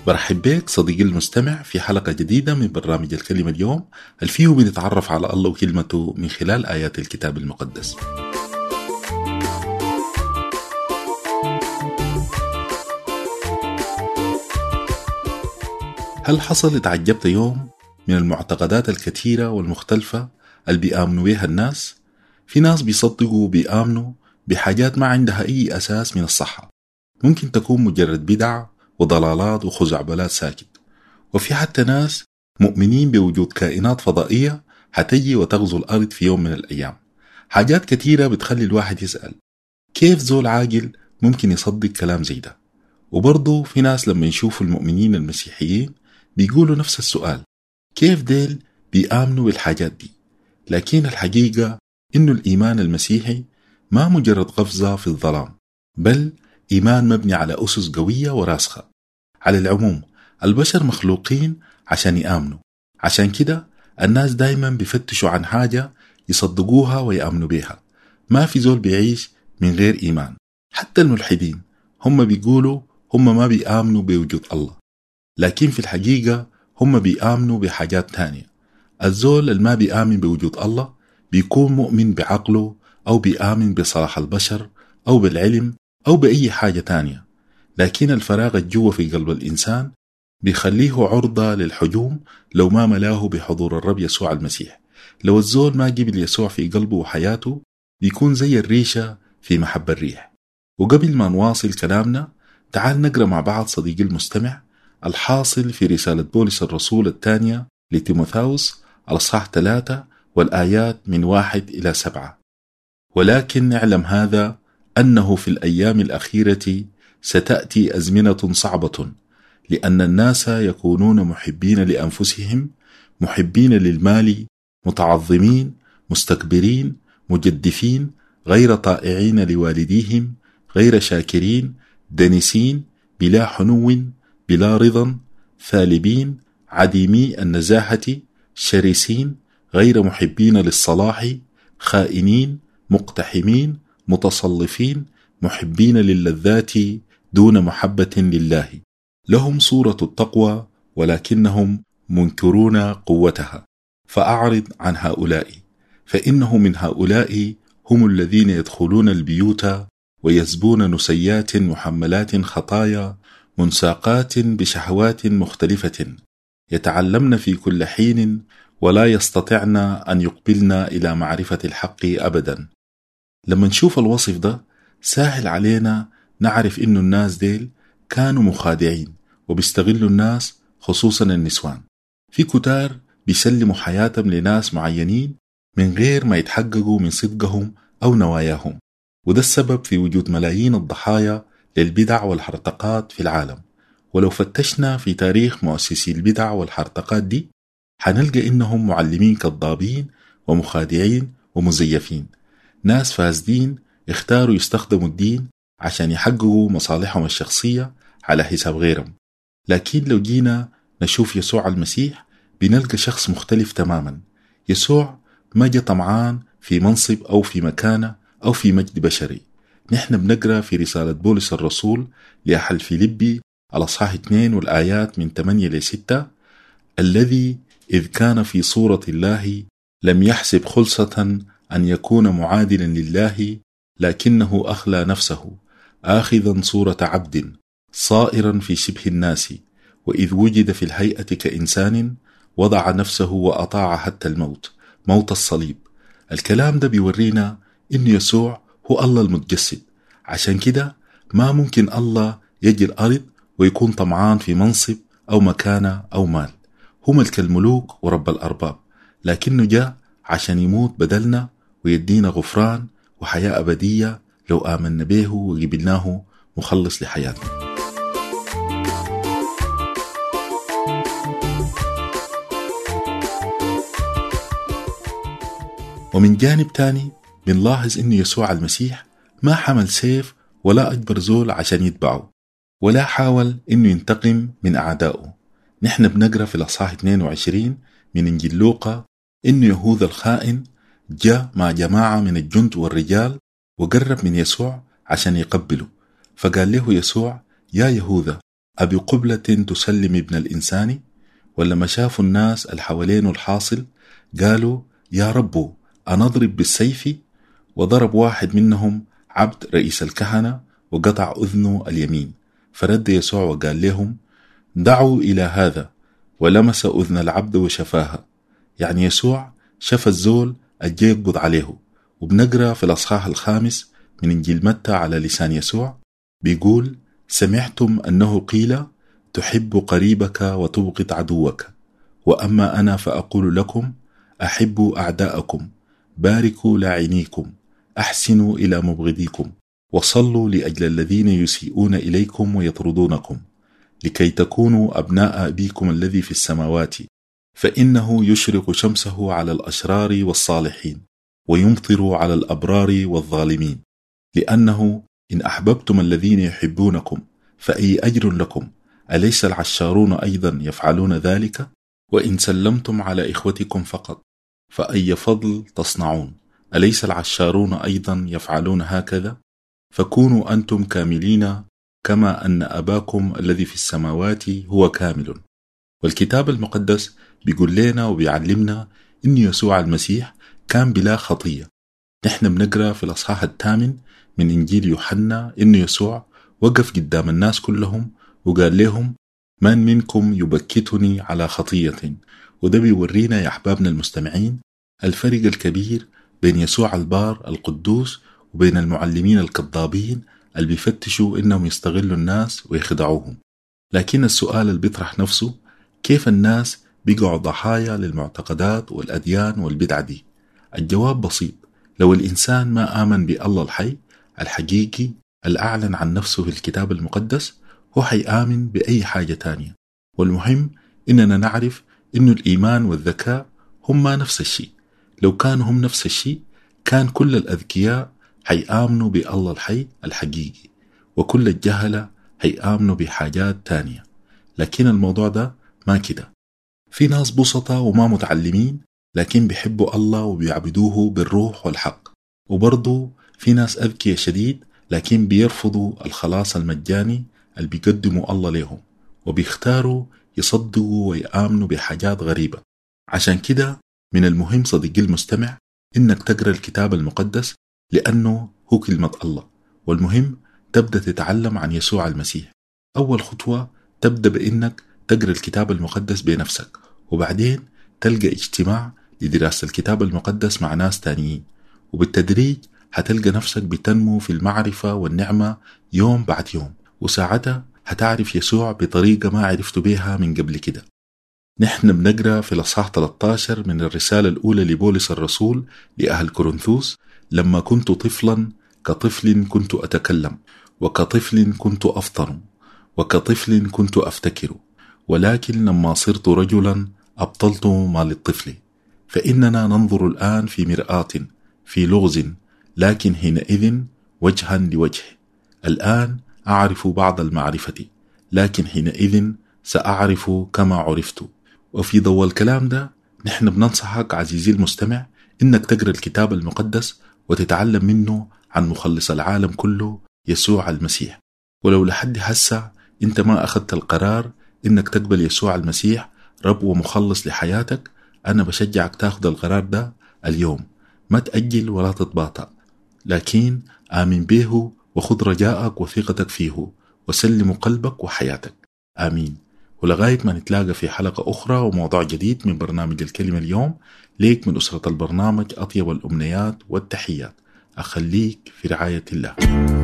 برحب بك صديقي المستمع في حلقة جديدة من برنامج الكلمة اليوم فيه بنتعرف على الله وكلمته من خلال آيات الكتاب المقدس. هل حصل اتعجبت يوم من المعتقدات الكثيرة والمختلفة اللي بيآمنوا بها الناس؟ في ناس بيصدقوا وبيآمنوا بحاجات ما عندها أي أساس من الصحة، ممكن تكون مجرد بدع وضلالات وخزعبلات ساكت. وفي حتى ناس مؤمنين بوجود كائنات فضائية هتجي وتغزو الأرض في يوم من الأيام. حاجات كتيرة بتخلي الواحد يسأل كيف زول عاقل ممكن يصدق كلام زي ده؟ وبرضه في ناس لما يشوفوا المؤمنين المسيحيين بيقولوا نفس السؤال، كيف ديل بيآمنوا بالحاجات دي؟ لكن الحقيقة إنه الإيمان المسيحي ما مجرد قفزة في الظلام، بل إيمان مبني على أسس قوية وراسخة. على العموم البشر مخلوقين عشان يآمنوا، عشان كده الناس دايما بيفتشوا عن حاجة يصدقوها ويآمنوا بيها. ما في زول بيعيش من غير إيمان. حتى الملحدين هم بيقولوا هم ما بيآمنوا بوجود الله، لكن في الحقيقة هم بيآمنوا بحاجات تانية. الزول اللي ما بيآمن بوجود الله بيكون مؤمن بعقله أو بيآمن بصلاح البشر أو بالعلم أو بأي حاجة تانية، لكن الفراغ الجوه في قلب الإنسان بيخليه عرضة للحجوم لو ما ملاه بحضور الرب يسوع المسيح. لو الزول ما قبل يسوع في قلبه وحياته بيكون زي الريشة في محب الريح. وقبل ما نواصل كلامنا تعال نقرأ مع بعض صديقي المستمع الحاصل في رسالة بولس الرسول الثانية لتيموثاوس الأصحاح 3 والآيات من 1 إلى 7. ولكن نعلم هذا أنه في الأيام الأخيرة ستأتي أزمنة صعبة، لأن الناس يكونون محبين لأنفسهم، محبين للمال، متعظمين، مستكبرين، مجدفين، غير طائعين لوالديهم، غير شاكرين، دنسين، بلا حنو، بلا رضا، ثالبين، عديمي النزاهة، شرسين، غير محبين للصلاح، خائنين، مقتحمين، متصلفين، محبين للذات دون محبة لله. لهم صورة التقوى ولكنهم منكرون قوتها. فأعرض عن هؤلاء، فإنه من هؤلاء هم الذين يدخلون البيوت ويسبون نسيات محملات خطايا منساقات بشهوات مختلفة، يتعلمن في كل حين ولا يستطعن أن يقبلن إلى معرفة الحق أبدا. لما نشوف الوصف ده سهل علينا نعرف إنه الناس ديل كانوا مخادعين وبيستغلوا الناس خصوصا النسوان. في كتار بيسلموا حياتهم لناس معينين من غير ما يتحققوا من صدقهم أو نواياهم، وده السبب في وجود ملايين الضحايا للبدع والحرطقات في العالم. ولو فتشنا في تاريخ مؤسسي البدع والحرطقات دي حنلقى إنهم معلمين كذابين ومخادعين ومزيفين، ناس فاسدين اختاروا يستخدموا الدين عشان يحققوا مصالحهم الشخصية على حساب غيرهم. لكن لو جينا نشوف يسوع المسيح بنلقى شخص مختلف تماما. يسوع ما جاء طمعان في منصب أو في مكانة أو في مجد بشري. نحن بنقرأ في رسالة بولس الرسول لأهل فيلبي الأصحاح 2 والآيات من 8 إلى 6: الذي إذ كان في صورة الله لم يحسب خلصة أن يكون معادلا لله، لكنه أخلى نفسه آخذا صورة عبد صائرا في شبه الناس، وإذ وجد في الهيئة كإنسان وضع نفسه وأطاع حتى الموت، موت الصليب. الكلام ده بيورينا إن يسوع هو الله المتجسد. عشان كده ما ممكن الله يجي الأرض ويكون طمعان في منصب أو مكانة أو مال. هو ملك الملوك ورب الأرباب، لكنه جاء عشان يموت بدلنا ويدينا غفران وحياة أبدية لو آمنا به وقبلناه مخلص لحياتنا. ومن جانب تاني بنلاحظ إنه يسوع المسيح ما حمل سيف ولا أجبر زول عشان يتبعه، ولا حاول إنه ينتقم من أعدائه. نحن بنقرأ في الأصحاح 22 من إنجيل لوقا إنه يهوذا الخائن جاء مع جماعة من الجند والرجال وقرب من يسوع عشان يقبله، فقال له يسوع: يا يهوذا، أبي قبلة تسلم ابن الإنسان؟ ولما شافوا الناس الحوالين الحاصل قالوا يا رب أنضرب بالسيف؟ وضرب واحد منهم عبد رئيس الكهنة وقطع أذنه اليمين. فرد يسوع وقال لهم دعوا إلى هذا، ولمس أذن العبد وشفاها. يعني يسوع شفى الزول الجي يقبض عليه. وبنقرأ في الأصحاح 5 من إنجيل متى على لسان يسوع بيقول سمعتم أنه قيل تحب قريبك وتبغض عدوك، وأما أنا فأقول لكم أحبوا أعداءكم، باركوا لاعنيكم، أحسنوا إلى مبغضيكم، وصلوا لأجل الذين يسيئون إليكم ويطردونكم، لكي تكونوا أبناء أبيكم الذي في السماوات، فإنه يشرق شمسه على الأشرار والصالحين ويمطر على الأبرار والظالمين. لأنه إن أحببتم الذين يحبونكم فأي أجر لكم؟ أليس العشارون أيضا يفعلون ذلك؟ وإن سلمتم على إخوتكم فقط فأي فضل تصنعون؟ أليس العشارون أيضا يفعلون هكذا؟ فكونوا أنتم كاملين كما أن أباكم الذي في السماوات هو كامل. والكتاب المقدس بيقول لنا وبيعلمنا إن يسوع المسيح كان بلا خطية. نحن بنقرأ في الأصحاح 8 من إنجيل يوحنا إن يسوع وقف قدام الناس كلهم وقال لهم من منكم يبكتني على خطية. وده بيورينا يا أحبابنا المستمعين الفرق الكبير بين يسوع البار القدوس وبين المعلمين الكذابين اللي بيفتشوا إنهم يستغلوا الناس ويخدعوهم. لكن السؤال اللي بيطرح نفسه كيف الناس بيقعوا ضحايا للمعتقدات والأديان والبدع دي؟ الجواب بسيط، لو الإنسان ما آمن بالله الحي الحقيقي الأعلن عن نفسه في الكتاب المقدس هو حيآمن بأي حاجة تانية. والمهم إننا نعرف إنه الإيمان والذكاء هما نفس الشيء. لو كانوا هم نفس الشيء كان كل الأذكياء حيآمنوا بالله الحي الحقيقي، وكل الجهلة حيآمنوا بحاجات تانية. لكن الموضوع ده ما كده. في ناس بسطة وما متعلمين لكن بيحبوا الله وبيعبدوه بالروح والحق، وبرضو في ناس أذكياء شديد لكن بيرفضوا الخلاص المجاني اللي بيقدموا الله لهم، وبيختاروا يصدقوا ويآمنوا بحاجات غريبة. عشان كده من المهم صديقي المستمع إنك تقرأ الكتاب المقدس لأنه هو كلمة الله، والمهم تبدأ تتعلم عن يسوع المسيح. أول خطوة تبدأ بإنك تقرأ الكتاب المقدس بنفسك، وبعدين تلقى اجتماع لدراسة الكتاب المقدس مع ناس تانيين، وبالتدريج هتلقى نفسك بتنمو في المعرفة والنعمة يوم بعد يوم، وساعتها هتعرف يسوع بطريقة ما عرفت بيها من قبل كده. نحن بنقرأ في الأصحاح 13 من الرسالة الأولى لبولس الرسول لأهل كورنثوس لما كنت طفلا كطفل كنت أتكلم، وكطفل كنت أفطن، وكطفل كنت أفتكر، ولكن لما صرت رجلا أبطلت ما للطفل. فإننا ننظر الآن في مرآة في لغز، لكن حينئذ وجها لوجه. الآن أعرف بعض المعرفة، لكن حينئذ سأعرف كما عرفت. وفي ضوء الكلام ده نحن بننصحك عزيزي المستمع إنك تقرأ الكتاب المقدس وتتعلم منه عن مخلص العالم كله يسوع المسيح. ولو لحد هسه انت ما أخذت القرار إنك تقبل يسوع المسيح رب ومخلص لحياتك، أنا بشجعك تاخذ القرار ده اليوم. ما تأجل ولا تتباطأ، لكن آمن به وخذ رجاءك وثقتك فيه وسلم قلبك وحياتك. آمين. ولغاية ما نتلاقى في حلقة أخرى وموضوع جديد من برنامج الكلمة اليوم، ليك من أسرة البرنامج أطيب الأمنيات والتحيات. أخليك في رعاية الله.